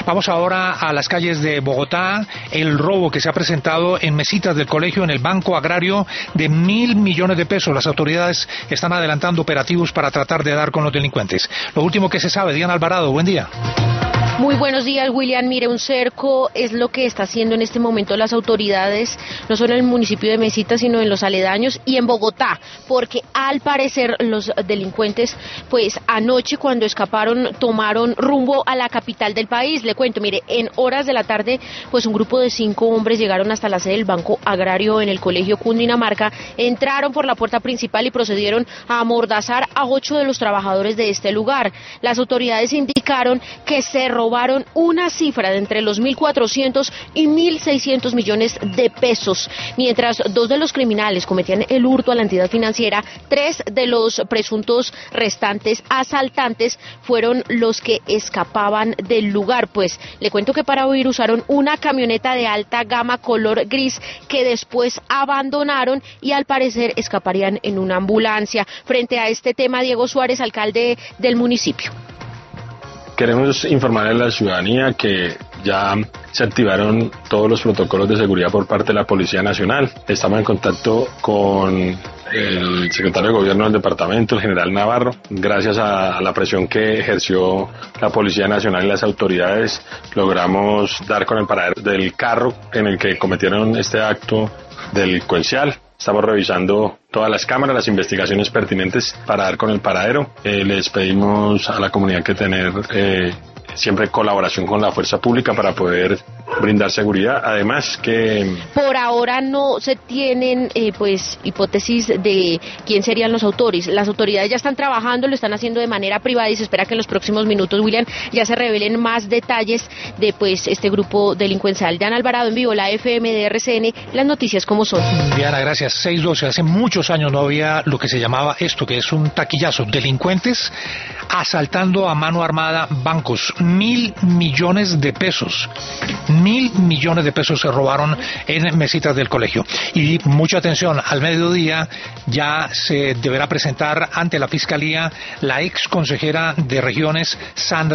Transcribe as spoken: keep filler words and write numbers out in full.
Vamos ahora a las calles de Bogotá. El robo que se ha presentado en mesitas del colegio en el Banco Agrario de mil millones de pesos. Las autoridades están adelantando operativos para tratar de dar con los delincuentes. Lo último que se sabe, Diana Alvarado, buen día. Muy buenos días, William. Mire, un cerco es lo que está haciendo en este momento las autoridades, no solo en el municipio de Mesita, sino en los aledaños y en Bogotá, porque al parecer los delincuentes, pues anoche cuando escaparon, tomaron rumbo a la capital del país. Le cuento, mire, en horas de la tarde, pues un grupo de cinco hombres llegaron hasta la sede del Banco Agrario en el Colegio Cundinamarca, entraron por la puerta principal y procedieron a amordazar a ocho de los trabajadores de este lugar. Las autoridades indicaron que se robaron robaron una cifra de entre los mil cuatrocientos y mil seiscientos millones de pesos. Mientras dos de los criminales cometían el hurto a la entidad financiera, tres de los presuntos restantes asaltantes fueron los que escapaban del lugar. Pues le cuento que para huir usaron una camioneta de alta gama color gris que después abandonaron y al parecer escaparían en una ambulancia. Frente a este tema, Diego Suárez, alcalde del municipio. Queremos informar a la ciudadanía que ya se activaron todos los protocolos de seguridad por parte de la Policía Nacional. Estamos en contacto con el secretario de Gobierno del departamento, el general Navarro. Gracias a la presión que ejerció la Policía Nacional y las autoridades, logramos dar con el paradero del carro en el que cometieron este acto delincuencial. Estamos revisando todas las cámaras, las investigaciones pertinentes para dar con el paradero. Eh, les pedimos a la comunidad que tener eh, siempre colaboración con la fuerza pública para poder brindar seguridad. Además que por ahora no se tienen eh, pues hipótesis de quién serían los autores. Las autoridades ya están trabajando, lo están haciendo de manera privada y se espera que en los próximos minutos, William, ya se revelen más detalles de pues este grupo delincuencial. Diana Alvarado en vivo, la F M de R C N, las noticias como son. Diana, gracias. seis doce, hace muchos años no había lo que se llamaba esto, que es un taquillazo. Delincuentes asaltando a mano armada bancos. Mil millones de pesos. Mil millones de pesos se robaron en mesitas del colegio. Y mucha atención, al mediodía ya se deberá presentar ante la Fiscalía la ex consejera de Regiones, Sandra